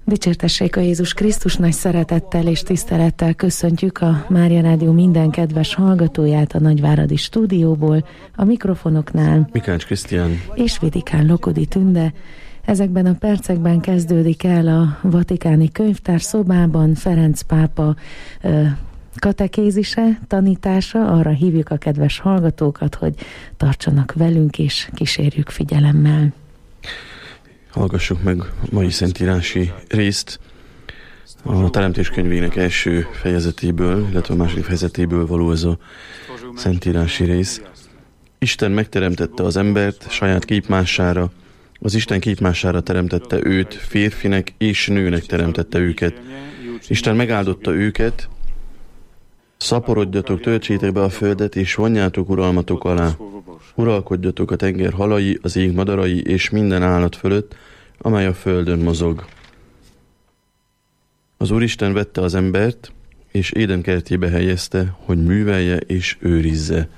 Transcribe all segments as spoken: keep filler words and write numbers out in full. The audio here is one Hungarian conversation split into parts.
Dicsértessék a Jézus Krisztus, nagy szeretettel és tisztelettel köszöntjük a Mária Rádió minden kedves hallgatóját a Nagyváradi stúdióból, a mikrofonoknál Mikács Krisztián és Vidikán Lokodi Tünde. Ezekben a percekben kezdődik el a Vatikáni Könyvtár szobában Ferenc pápa ö, katekézise, tanítása. Arra hívjuk a kedves hallgatókat, hogy tartsanak velünk és kísérjük figyelemmel. Hallgassuk meg a mai szentírási részt a Teremtés könyvének első fejezetéből, illetve a második fejezetéből való ez a szentírási rész. Isten megteremtette az embert saját képmására, az Isten képmására teremtette őt, férfinek és nőnek teremtette őket. Isten megáldotta őket, szaporodjatok, töltsétek be a földet, és vonjátok uralmatok alá. Uralkodjatok a tenger halai, az ég madarai és minden állat fölött, amely a földön mozog. Az Úristen vette az embert, és Éden kertjébe helyezte, hogy művelje és őrizze.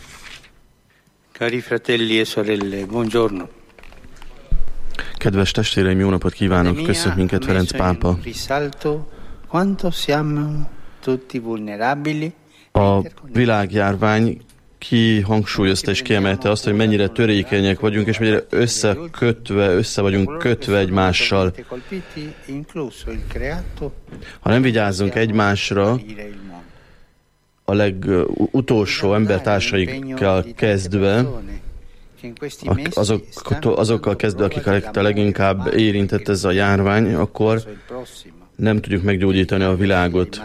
Cari fratelli e sorelle, buongiorno. Kedves testvéreim, jó napot kívánok! Köszönt minket Ferenc pápa. A világjárvány kihangsúlyozta és kiemelte azt, hogy mennyire törékenyek vagyunk, és mennyire összekötve, össze vagyunk kötve egymással. Ha nem vigyázzunk egymásra, a legutolsó embertársaikkal kezdve, azok, azokkal kezdve, akik a leginkább érintett ez a járvány, akkor nem tudjuk meggyógyítani a világot.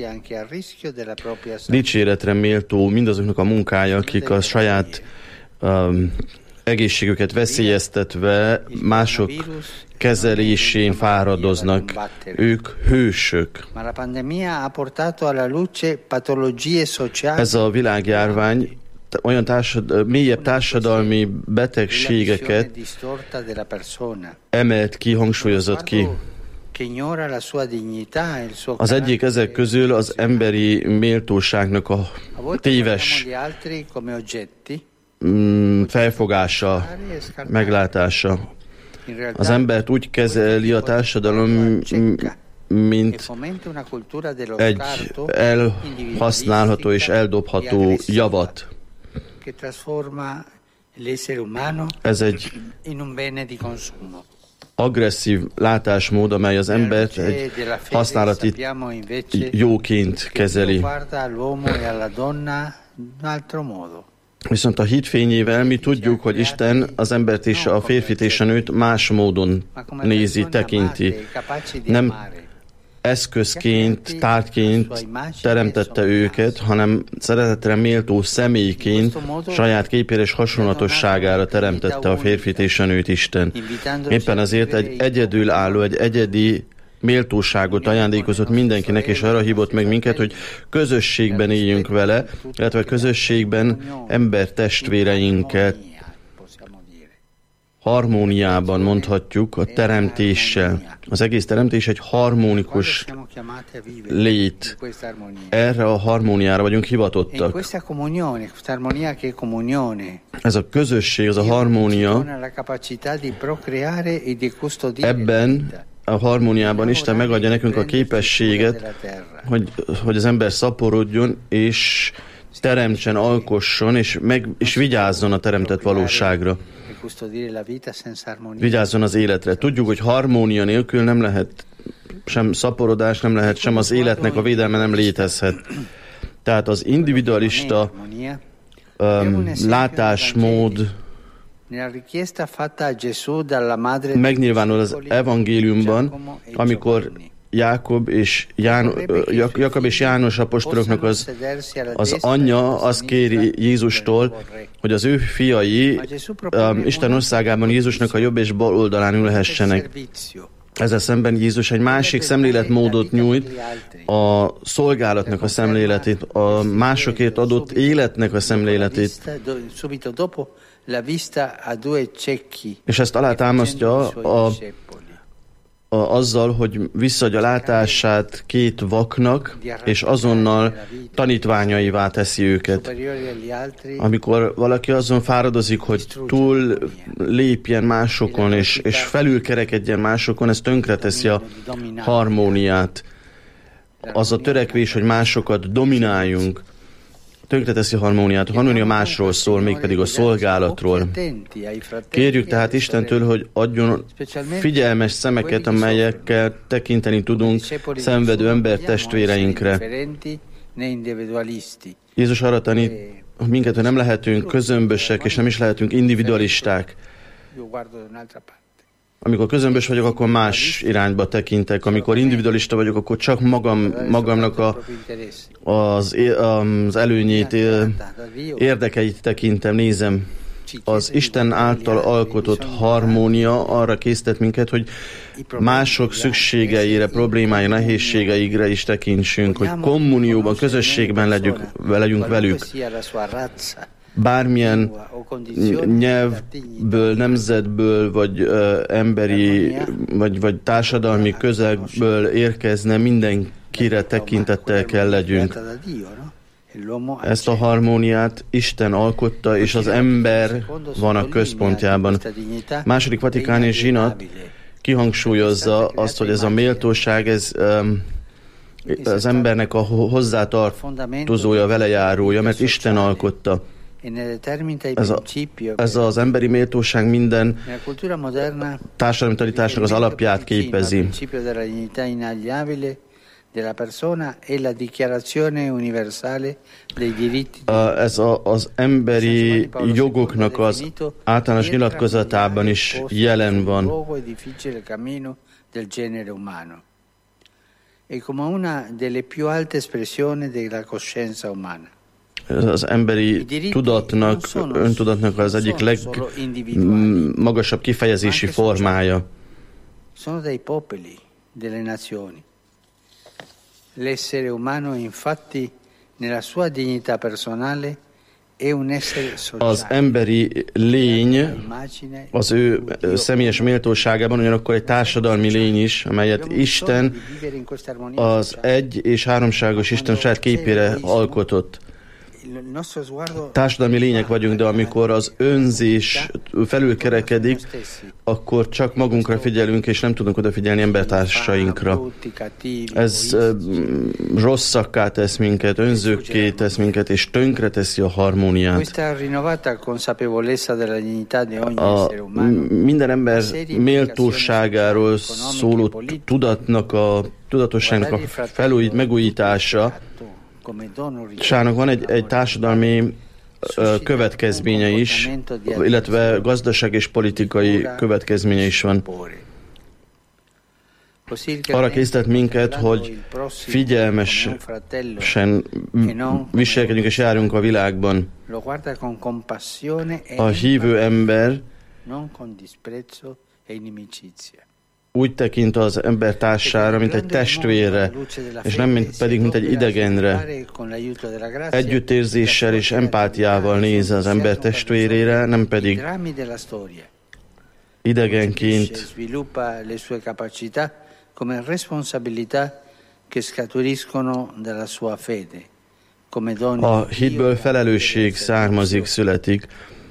Dicséretre méltó mindazoknak a munkája, akik a saját um, egészségüket veszélyeztetve mások kezelésén fáradoznak. Ők hősök. Ez a világjárvány olyan társad, mélyebb társadalmi betegségeket emelt ki, hangsúlyozott ki. Az egyik ezek közül az emberi méltóságnak a téves felfogása, meglátása. Az embert úgy kezeli a társadalom, mint egy elhasználható és eldobható javat. Ez egy agresszív látásmód, amely az embert egy használati jóként kezeli. Viszont a hit fényével mi tudjuk, hogy Isten az embert és a férfit és a nőt más módon nézi, tekinti. Nem eszközként, tárgyként teremtette őket, hanem szeretetre méltó személyként, saját képére és hasonlatosságára teremtette a férfit és a nőt Isten. Éppen ezért egy egyedülálló, egy egyedi méltóságot ajándékozott mindenkinek, és arra hívott meg minket, hogy közösségben éljünk vele, illetve közösségben embertestvéreinkkel, harmóniában mondhatjuk a teremtéssel. Az egész teremtés egy harmonikus lét. Erre a harmóniára vagyunk hivatottak. Ez a közösség, az a harmónia, ebben a harmóniában Isten megadja nekünk a képességet, hogy, hogy az ember szaporodjon, és teremtsen, alkosson, és, meg, és vigyázzon a teremtett valóságra. Vigyázzon az életre. Tudjuk, hogy harmónia nélkül nem lehet sem szaporodás, nem lehet sem az életnek a védelme nem létezhet. Tehát az individualista um, látásmód megnyilvánul az evangéliumban, amikor Jákob és, Ján, Jakab és János apostoloknak az, az anyja azt kéri Jézustól, hogy az ő fiai um, Isten országában Jézusnak a jobb és bal oldalán ülhessenek. Ezzel szemben Jézus egy másik szemléletmódot nyújt, a szolgálatnak a szemléletét, a másokért adott életnek a szemléletét. És ezt alátámasztja a a, azzal, hogy visszaadja látását két vaknak, és azonnal tanítványaivá teszi őket. Amikor valaki azon fáradozik, hogy túl lépjen másokon, és, és felülkerekedjen másokon, ez tönkreteszi a harmóniát. Az a törekvés, hogy másokat domináljunk, tönkreteszi a harmóniát. A harmónia másról szól, mégpedig a szolgálatról. Kérjük tehát Istentől, hogy adjon figyelmes szemeket, amelyekkel tekinteni tudunk szenvedő embertestvéreinkre. Jézus arra tanít minket, hogy nem lehetünk közömbösek, és nem is lehetünk individualisták. Amikor közömbös vagyok, akkor más irányba tekintek. Amikor individualista vagyok, akkor csak magam, magamnak a, az, az előnyét, érdekeit tekintem, nézem. Az Isten által alkotott harmónia arra késztet minket, hogy mások szükségeire, problémáira, nehézségeire is tekintsünk, hogy kommunióban, közösségben legyünk, legyünk velük. Bármilyen nyelvből, nemzetből, vagy uh, emberi, vagy, vagy társadalmi közegből érkezne, mindenkire tekintettel kell legyünk. Ezt a harmóniát Isten alkotta, és az ember van a központjában. Második vatikáni zsinat kihangsúlyozza azt, hogy ez a méltóság, ez um, az embernek a hozzátartozója, velejárója, mert Isten alkotta. Ez, a, ez az emberi méltóság minden társadalmi tanításnak az alapját képezi. Ez a, az emberi jogoknak az általános nyilatkozatában is jelen van. Az emberi tudatnak, öntudatnak az egyik legmagasabb kifejezési formája. L'essere umano, infatti, nella sua dignità personale è un essere sociale. Az emberi lény az ő személyes méltóságában ugyanakkor egy társadalmi lény is, amelyet Isten az egy és háromságos Isten saját képére alkotott. Társadalmi lények vagyunk, de amikor az önzés felülkerekedik, akkor csak magunkra figyelünk, és nem tudunk odafigyelni embertársainkra. Ez rosszakká tesz minket, önzőkké tesz minket, és tönkreteszi a harmóniát. A minden ember méltóságáról szóló tudatnak, a tudatosságnak a felújít, megújítása, Sának van egy, egy társadalmi ö, következménye is, illetve gazdaság és politikai következménye is van. Arra készített minket, hogy figyelmesen viselkedjünk és járjunk a világban. A hívő ember úgy tekint az ember társára, mint egy testvérre, és nem mint, pedig, mint egy idegenre. Együttérzéssel és empátiával néz az ember testvérére, nem pedig idegenként. A hitből felelősség származik, születik,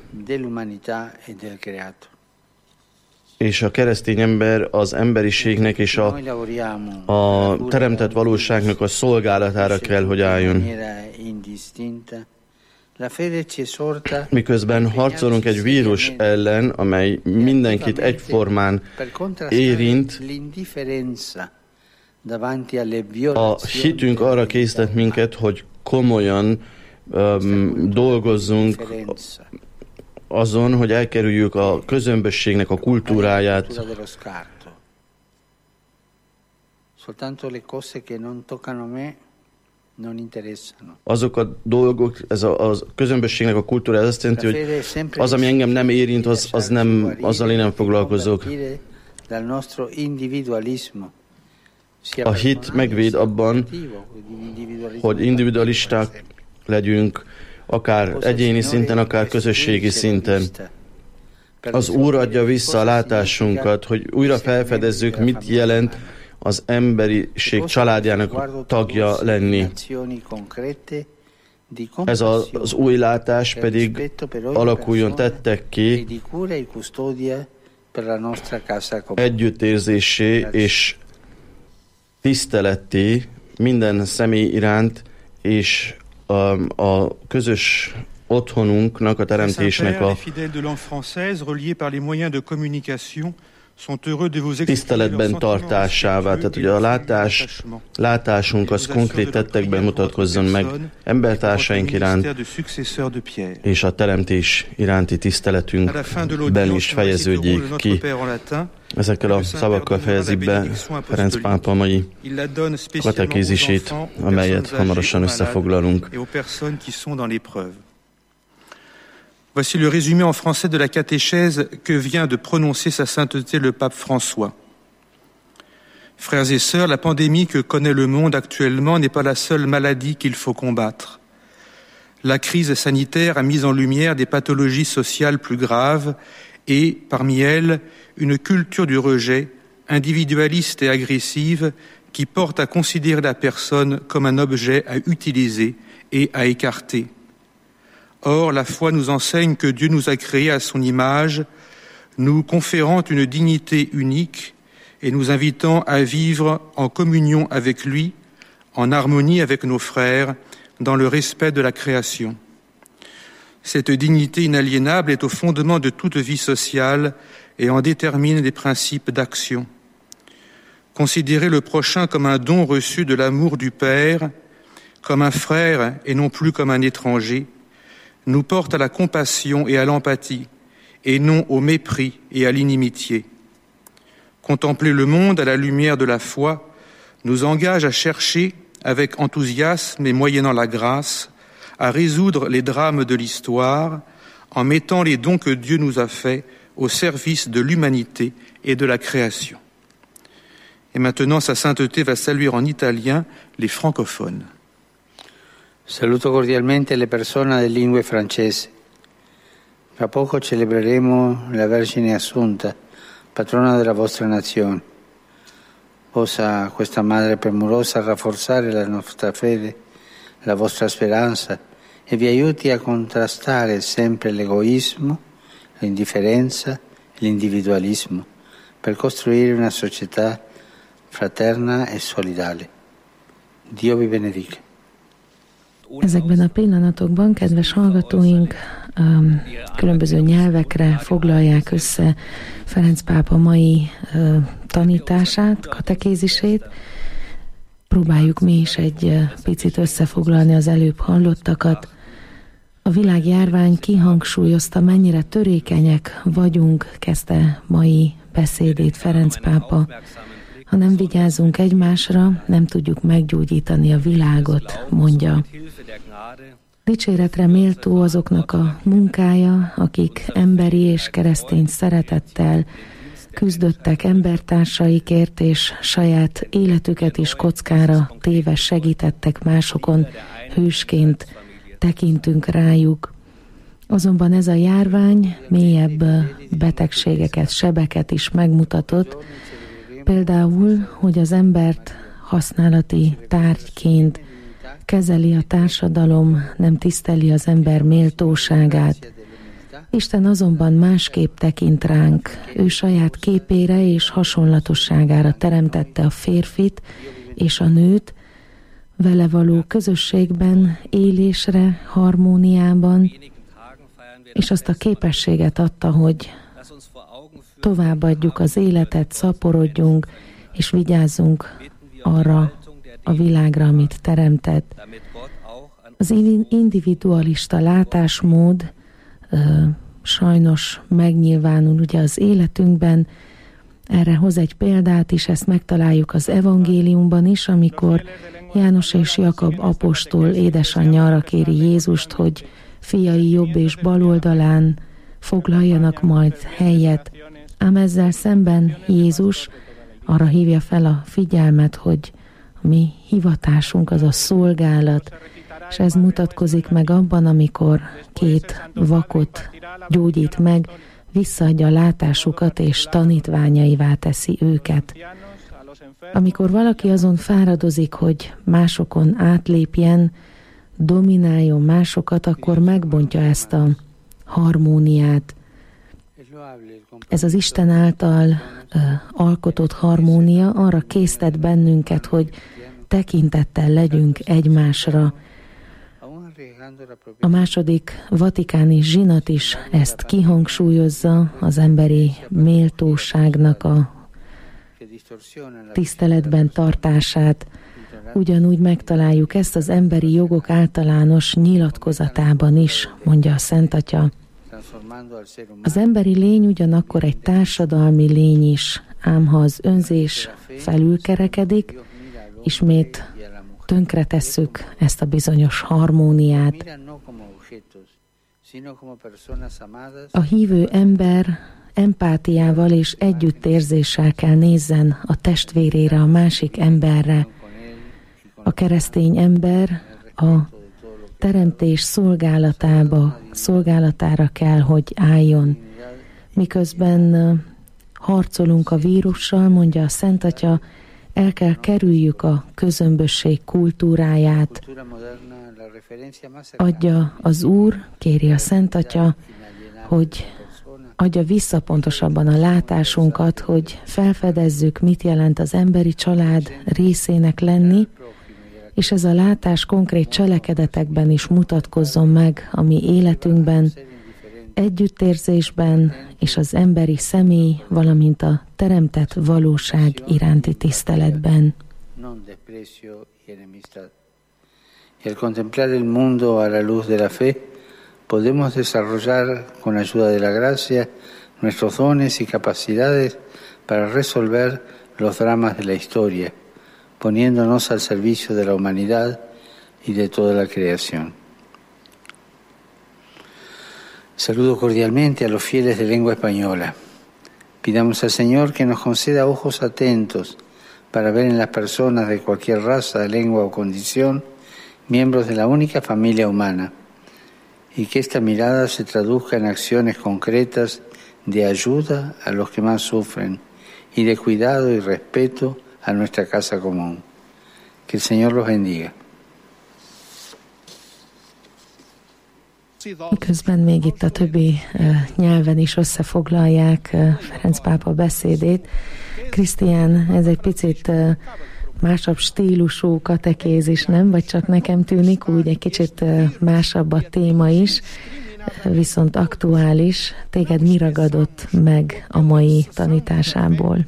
és a keresztény ember az emberiségnek és a, a teremtett valóságnak a szolgálatára kell, hogy álljon. Miközben harcolunk egy vírus ellen, amely mindenkit egyformán érint, a hitünk arra késztet minket, hogy komolyan um, dolgozzunk azon, hogy elkerüljük a közömbösségnek a kultúráját. Azok a dolgok, ez a, a közömbösségnek a kultúrája, azt jelenti, hogy az, ami engem nem érint, az, az nem, azzal én nem foglalkozok. A hit megvéd abban, hogy individualisták legyünk, akár egyéni szinten, akár közösségi szinten. Az Úr adja vissza a látásunkat, hogy újra felfedezzük, mit jelent az emberiség családjának tagja lenni. Ez az, az új látás pedig alakuljon tettek ki együttérzésé és tiszteletté minden személy iránt, és a, a közös otthonunknak, a teremtésnek a tiszteletben tartásává, tehát hogy a látás, látásunk az konkrét tettekben mutatkozzon meg embertársaink iránt, és a teremtés iránti tiszteletünkben is fejeződjék ki. Ezekkel a szavakkal fejezik be Ferenc pápa mai katekézisét, amelyet hamarosan összefoglalunk. Voici le résumé en français de la catéchèse que vient de prononcer sa sainteté le pape François. Frères et sœurs, la pandémie que connaît le monde actuellement n'est pas la seule maladie qu'il faut combattre. La crise sanitaire a mis en lumière des pathologies sociales plus graves et, parmi elles, une culture du rejet, individualiste et agressive, qui porte à considérer la personne comme un objet à utiliser et à écarter. Or, la foi nous enseigne que Dieu nous a créés à son image, nous conférant une dignité unique et nous invitant à vivre en communion avec lui, en harmonie avec nos frères, dans le respect de la création. Cette dignité inaliénable est au fondement de toute vie sociale et en détermine les principes d'action. Considérer le prochain comme un don reçu de l'amour du Père, comme un frère et non plus comme un étranger, nous porte à la compassion et à l'empathie, et non au mépris et à l'inimitié. Contempler le monde à la lumière de la foi nous engage à chercher, avec enthousiasme et moyennant la grâce, à résoudre les drames de l'histoire en mettant les dons que Dieu nous a faits au service de l'humanité et de la création. Et maintenant, sa sainteté va saluer en italien les francophones. Saluto cordialmente le persone di lingue francese. Tra poco celebreremo la Vergine Assunta, patrona della vostra nazione. Possa questa Madre premurosa rafforzare la nostra fede, la vostra speranza e vi aiuti a contrastare sempre l'egoismo, l'indifferenza e l'individualismo per costruire una società fraterna e solidale. Dio vi benedica. Ezekben a pillanatokban, kedves hallgatóink, különböző nyelvekre foglalják össze Ferenc pápa mai tanítását, katekézisét. Próbáljuk mi is egy picit összefoglalni az előbb hallottakat. A világjárvány kihangsúlyozta, mennyire törékenyek vagyunk, kezdte mai beszédét Ferenc pápa. Ha nem vigyázunk egymásra, nem tudjuk meggyógyítani a világot, mondja. Dicséretre méltó azoknak a munkája, akik emberi és keresztény szeretettel küzdöttek embertársaikért, és saját életüket is kockára téve segítettek másokon, hősként tekintünk rájuk. Azonban ez a járvány mélyebb betegségeket, sebeket is megmutatott, például, hogy az embert használati tárgyként kezeli a társadalom, nem tiszteli az ember méltóságát. Isten azonban másképp tekint ránk. Ő saját képére és hasonlatosságára teremtette a férfit és a nőt, vele való közösségben, élésre, harmóniában, és azt a képességet adta, hogy továbbadjuk az életet, szaporodjunk, és vigyázzunk arra a világra, amit teremtett. Az individualista látásmód ö, sajnos megnyilvánul ugye az életünkben. Erre hoz egy példát is, ezt megtaláljuk az evangéliumban is, amikor János és Jakab apostol édesanyja arra kéri Jézust, hogy fiai jobb és bal oldalán foglaljanak majd helyet. Ám ezzel szemben Jézus arra hívja fel a figyelmet, hogy a mi hivatásunk az a szolgálat, és ez mutatkozik meg abban, amikor két vakot gyógyít meg, visszaadja a látásukat és tanítványaivá teszi őket. Amikor valaki azon fáradozik, hogy másokon átlépjen, domináljon másokat, akkor megbontja ezt a harmóniát. Ez az Isten által uh, alkotott harmónia arra késztet bennünket, hogy tekintettel legyünk egymásra. A második vatikáni zsinat is ezt kihangsúlyozza, az emberi méltóságnak a tiszteletben tartását. Ugyanúgy megtaláljuk ezt az emberi jogok általános nyilatkozatában is, mondja a Szent Atya. Az emberi lény ugyanakkor egy társadalmi lény is, ám ha az önzés felülkerekedik, ismét tönkretesszük ezt a bizonyos harmóniát. A hívő ember empátiával és együttérzéssel kell nézzen a testvérére, a másik emberre. A keresztény ember a teremtés szolgálatába, szolgálatára kell, hogy álljon. Miközben harcolunk a vírussal, mondja a Szent Atya, el kell kerüljük a közömbösség kultúráját. Adja az Úr, kéri a Szent Atya, hogy adja vissza pontosabban a látásunkat, hogy felfedezzük, mit jelent az emberi család részének lenni, és ez a látás konkrét cselekedetekben is mutatkozzon meg a mi életünkben, együttérzésben és az emberi személy, valamint a teremtett valóság iránti tiszteletben. Y al contemplar el mundo a la luz de la fe, podemos desarrollar con ayuda de la gracia nuestros dones y capacidades para resolver los dramas de la historia, poniéndonos al servicio de la humanidad y de toda la creación. Saludo cordialmente a los fieles de lengua española. Pidamos al Señor que nos conceda ojos atentos para ver en las personas de cualquier raza, lengua o condición miembros de la única familia humana, y que esta mirada se traduzca en acciones concretas de ayuda a los que más sufren y de cuidado y respeto a nuestra casa común. Que el Señor los bendiga. Közben még itt a többi uh, nyelven is összefoglalják uh, Ferenc pápa beszédét. Krisztián, ez egy picit uh, másabb stílusú katekézis, nem? Vagy csak nekem tűnik, úgy egy kicsit uh, másabb a téma is, uh, viszont aktuális. Téged mi ragadott meg a mai tanításából?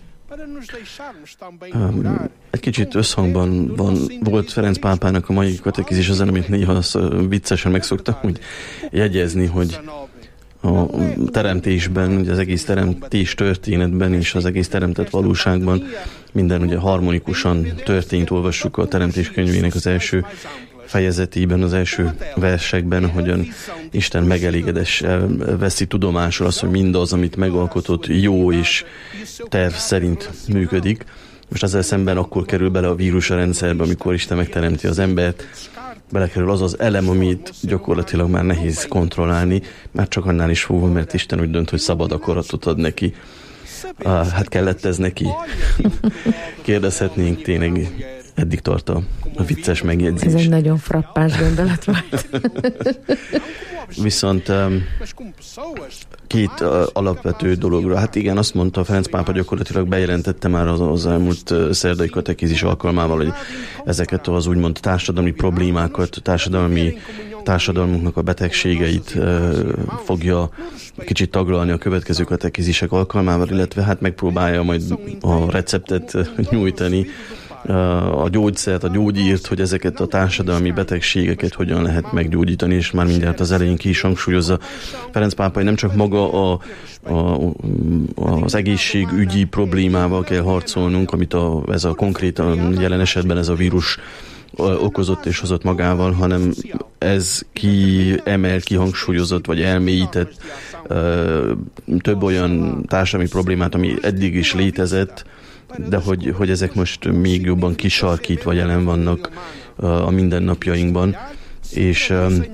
Um, egy kicsit összhangban van, volt Ferenc pápának a mai katekizis ezen, amit néha az, uh, viccesen megszoktam úgy jegyezni, hogy a teremtésben, ugye az egész teremtés történetben és az egész teremtett valóságban minden ugye harmonikusan történt, olvassuk a Teremtés könyvének az első fejezetében, az első versekben, hogyan Isten megelégedéssel veszi tudomásul azt, hogy mindaz, amit megalkotott, jó és terv szerint működik. Most ezzel szemben akkor kerül bele a vírus a rendszerbe, amikor Isten megteremti az embert, belekerül az az elem, amit gyakorlatilag már nehéz kontrollálni, már csak annál is fogva, mert Isten úgy dönt, hogy szabad akaratot ad neki. Ah, hát kellett ez neki? Kérdezhetnénk, tényleg eddig tart a, a vicces megjegyzés. Ez egy nagyon frappáns gondolat volt. Viszont két alapvető dologra. Hát igen, azt mondta Ferenc pápa, gyakorlatilag bejelentette már az, az elmúlt szerdai katekizis alkalmával, hogy ezeket az úgymond társadalmi problémákat, társadalmi, társadalmunknak a betegségeit fogja kicsit taglalni a következő katekizisek alkalmával, illetve hát megpróbálja majd a receptet nyújtani, a gyógyszert, a gyógyírt, hogy ezeket a társadalmi betegségeket hogyan lehet meggyógyítani, és már mindjárt az elején ki is hangsúlyozza Ferenc pápa, hogy nem csak maga a, a, az egészségügyi problémával kell harcolnunk, amit a, ez a konkrét a jelen esetben ez a vírus okozott és hozott magával, hanem ez kiemel, kihangsúlyozott vagy elmélyített több olyan társadalmi problémát, ami eddig is létezett, de hogy, hogy ezek most még jobban kisarkítva jelen vannak a mindennapjainkban. és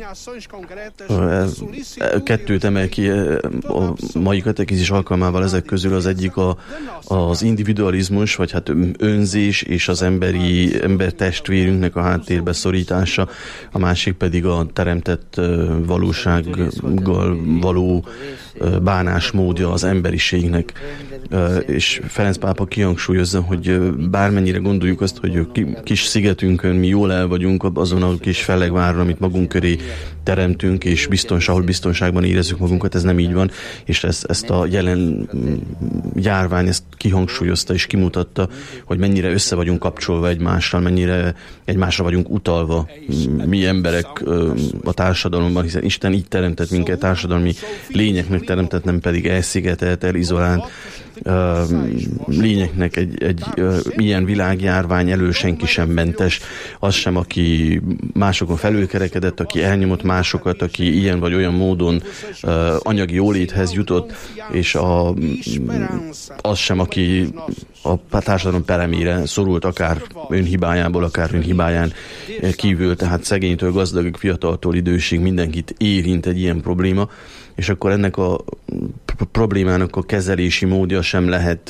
kettőt emel ki a mai katekézis alkalmával ezek közül. Az egyik a, az individualizmus, vagy hát önzés és az emberi embertestvérünknek a háttérbe szorítása, a másik pedig a teremtett valósággal való bánásmódja az emberiségnek. És Ferenc pápa kihangsúlyozza, hogy bármennyire gondoljuk azt, hogy a kis szigetünkön mi jól el vagyunk, azon a kis fellegváron, amit magunk köré teremtünk, és biztons, ahol biztonságban érezzük magunkat, ez nem így van, és ezt, ezt a jelen járvány ezt kihangsúlyozta és kimutatta, hogy mennyire össze vagyunk kapcsolva egymással, mennyire egymásra vagyunk utalva mi emberek a társadalomban, hiszen Isten így teremtett minket, társadalmi lényeknek teremtett, nem pedig elszigetelt, elizolált lényeknek. Egy, egy ilyen világjárvány elől senki sem mentes, az sem, aki másokon felülkerekedett, aki elnyomott másokat, aki ilyen vagy olyan módon anyagi jóléthez jutott, és a, az sem, aki a társadalom peremére szorult, akár önhibájából, akár önhibáján kívül, tehát szegénytől gazdagig, fiataltól idősig mindenkit érint egy ilyen probléma, és akkor ennek a problémának a kezelési módja sem lehet,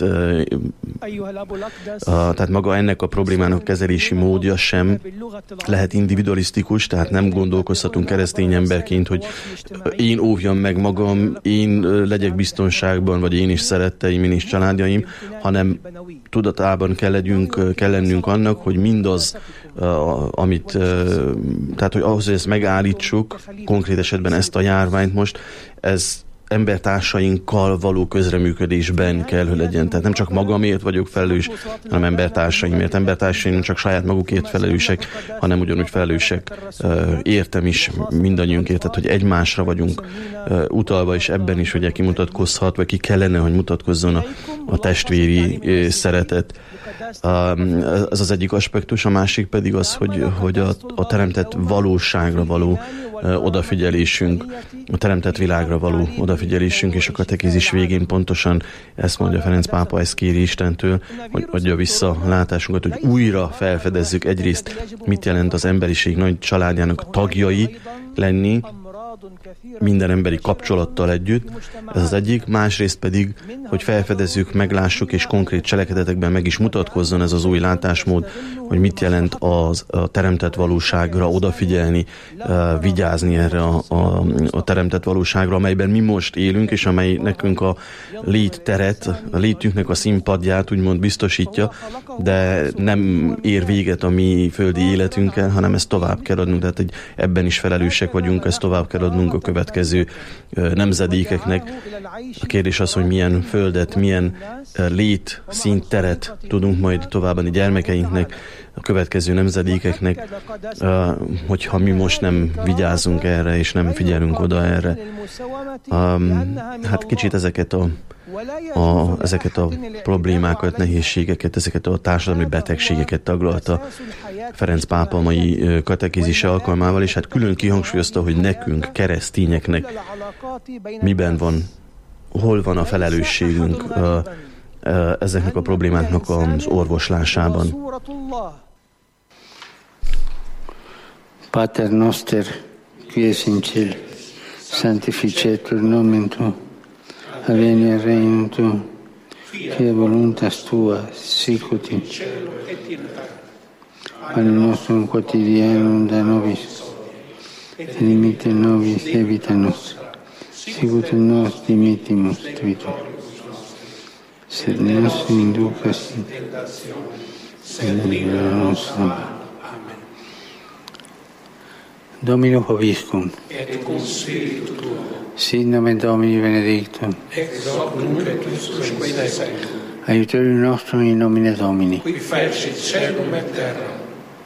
a, tehát maga ennek a problémának a kezelési módja sem lehet individualisztikus, tehát nem gondolkozhatunk keresztény emberként, hogy én óvjam meg magam, én legyek biztonságban, vagy én is szeretteim, én is családjaim, hanem tudatában kell legyünk, kell lennünk annak, hogy mindaz, amit, tehát hogy ahhoz, hogy ezt megállítsuk, konkrét esetben ezt a járványt most, ez embertársainkkal való közreműködésben kell, hogy legyen. Tehát nem csak magamért vagyok felelős, hanem embertársaimért. Embertársaim nem csak saját magukért felelősek, hanem ugyanúgy felelősek értem is mindannyiunkért, tehát hogy egymásra vagyunk utalva, és ebben is ugye kimutatkozhat, vagy ki kellene, hogy mutatkozzon a, a testvéri szeretet. Ez az egyik aspektus, a másik pedig az, hogy, hogy a, a teremtett valóságra való odafigyelésünk, a teremtett világra való odafigyelésünk, és a katekézis végén pontosan ezt mondja Ferenc pápa, ezt kéri Istentől, hogy adja vissza látásunkat, hogy újra felfedezzük egyrészt, mit jelent az emberiség nagy családjának tagjai lenni, minden emberi kapcsolattal együtt, ez az egyik, másrészt pedig, hogy felfedezzük, meglássuk, és konkrét cselekedetekben meg is mutatkozzon ez az új látásmód, hogy mit jelent az, a teremtett valóságra odafigyelni, vigyázni erre a, a, a teremtett valóságra, amelyben mi most élünk, és amely nekünk a létteret, a létünknek a színpadját úgymond biztosítja, de nem ér véget a mi földi életünkkel, hanem ezt tovább kell adnunk, tehát hogy ebben is felelősek vagyunk, ezt tovább kell adnunk a következő nemzedékeknek. A kérdés az, hogy milyen földet, milyen lét, színteret tudunk majd továbbadni gyermekeinknek, a következő nemzedékeknek, hogyha mi most nem vigyázunk erre, és nem figyelünk oda erre. Hát kicsit ezeket a, a, ezeket a problémákat, nehézségeket, ezeket a társadalmi betegségeket taglalta Ferenc pápa mai katekézise alkalmával, és hát külön kihangsúlyozta, hogy nekünk, keresztényeknek miben van, hol van a felelősségünk ezeknek a problémáknak az orvoslásában. Pater noster, qui es in cielo, sanctificetur nomen tuum, adveniat regnum tuum, fiat voluntas tua, sicut in cielo et in terra. Panem nostrum quotidianum da nobis, et dimitte nobis debita nostra, sicut nos dimittimus debitoribus. Sed nos inducas in tentationem, sed libera nos a malo. Domino vobiscum. Et cum spiritu tuo. Sit nomen Domini benedictum. Ex hoc nunc et usque in seculum. Aiuterium nostrum in nomine Domini. Qui fecit caelum et terram.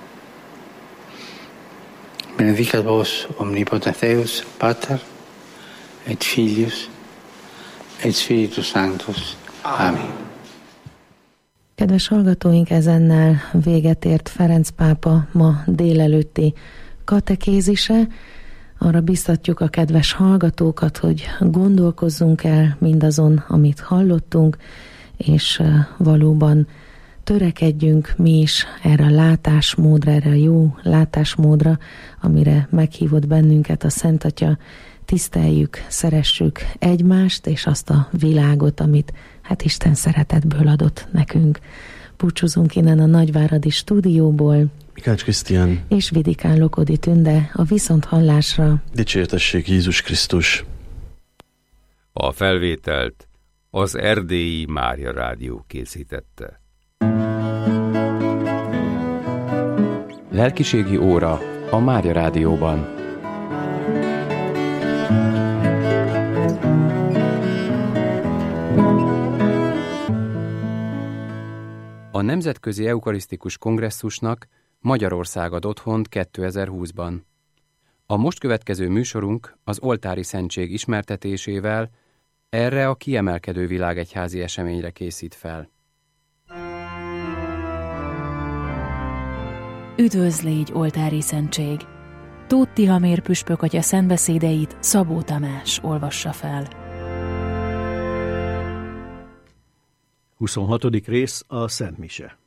Benedicat vos omnipotens Deus, Pater, et Filius, et Spiritus Sanctus. Amen. Kedves hallgatóink, ezennel véget ért Ferenc pápa ma délelőtti katekézise. Arra biztatjuk a kedves hallgatókat, hogy gondolkozzunk el mindazon, amit hallottunk, és valóban törekedjünk mi is erre a látásmódra, erre a jó látásmódra, amire meghívott bennünket a Szent Atya. Tiszteljük, szeressük egymást és azt a világot, amit hát Isten szeretetből adott nekünk. Búcsúzunk innen a Nagyváradi stúdióból. Mikács Krisztián és Vidikán Lokodi Tünde, a viszonthallásra. Dicsértessék Jézus Krisztus. A felvételt az Erdélyi Mária Rádió készítette. Lelkiségi óra a Mária Rádióban. A Nemzetközi Eukarisztikus Kongresszusnak Magyarország ad otthont kétezer-húszban. A most következő műsorunk az oltári szentség ismertetésével erre a kiemelkedő világegyházi eseményre készít fel. Üdvözl légy, oltári szentség! Tóth Tihamér püspök atya szentbeszédeit Szabó Tamás olvassa fel. huszonhatodik rész a Szent Mise.